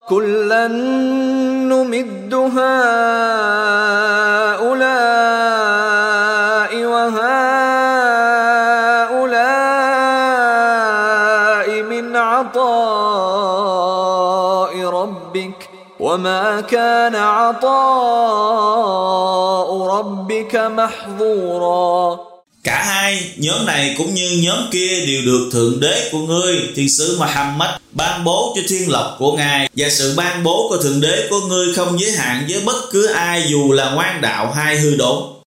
كُلًّا نُمِدُّ هَؤُلَاءِ وَهَؤُلَاءِ مِنْ عَطَاءِ رَبِّكَ وَمَا كَانَ عَطَاءُ رَبِّكَ مَحْظُورًا. Cả hai nhóm này cũng như nhóm kia đều được Thượng Đế của ngươi, Thiên sứ Muhammad, ban bố cho thiên lộc của Ngài, và sự ban bố của Thượng Đế của ngươi không giới hạn với bất cứ ai dù là ngoan đạo hay hư đốn.